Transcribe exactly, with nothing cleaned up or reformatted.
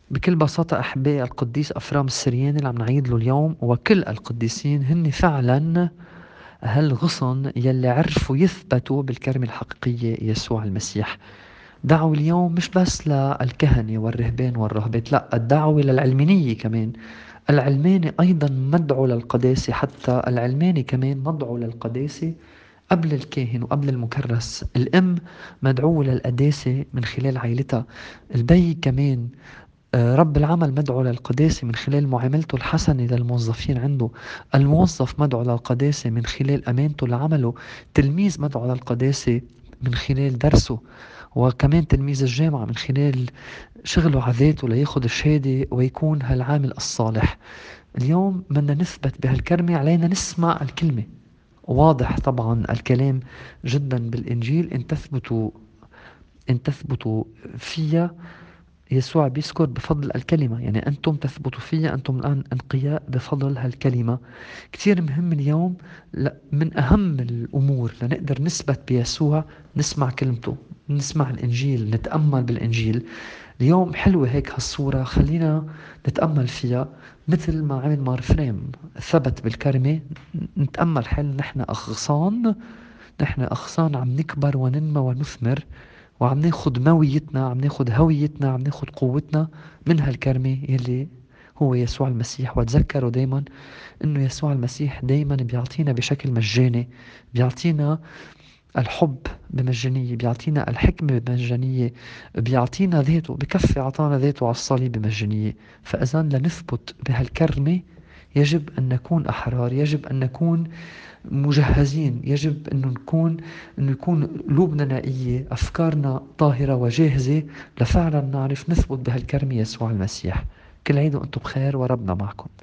بكل بساطة أحبائي، القديس أفرام السرياني اللي عم نعيد له اليوم وكل القديسين هن فعلا هالغصن يلي عرفوا يثبتوا بالكلمة الحقيقية يسوع المسيح. دعوا اليوم مش بس للكهنة والرهبان والراهبات، لا، الدعوة للعلمانية كمان. العلماني أيضا مدعو للقداسة، حتى العلماني كمان مدعو للقداسة قبل الكاهن وقبل المكرس. الأم مدعوة للقداسة من خلال عائلتها. البي كمان، آه، رب العمل مدعو للقداسة من خلال معاملته الحسنة للموظفين عنده. الموظف مدعو للقداسة من خلال أمانته لعمله. تلميذ مدعو للقداسة من خلال درسه. وكمان تلميذ الجامعة من خلال شغله على ذاته ليأخذ الشهادة ويكون هالعامل الصالح. اليوم بدنا نثبت بهالكلمة، علينا نسمع الكلمة. واضح طبعا الكلام جدا بالإنجيل، إن تثبتوا إن تثبتوا فيها. يسوع بيذكر بفضل الكلمة، يعني أنتم تثبتوا فيها، أنتم الآن أنقياء بفضل هالكلمة. كتير مهم اليوم، لا، من أهم الأمور لنقدر نثبت بيسوع، نسمع كلمته، نسمع الإنجيل، نتأمل بالإنجيل. اليوم حلوة هيك هالصورة، خلينا نتأمل فيها. مثل ما عمل مار فريم ثبت بالكلمة، نتأمل حال نحن أغصان، نحن أغصان عم نكبر وننمى ونثمر، وعم ناخد مويتنا، عم ناخد هويتنا، عم ناخد قوتنا من هالكرمة يلي هو يسوع المسيح. وتذكروا دايما انه يسوع المسيح دايما بيعطينا بشكل مجاني، بيعطينا الحب بمجانية، بيعطينا الحكمة بمجانية، بيعطينا ذاته، بكفي عطانا ذاته على الصليب بمجانية. فإذا لنثبت بهالكرمة يجب أن نكون أحرار، يجب أن نكون مجهزين، يجب أن نكون أن يكون قلوبنا نقية، أفكارنا طاهرة وجاهزة لفعلا نعرف نثبت بهالكرم يسوع المسيح. كل عيد وأنتم بخير وربنا معكم.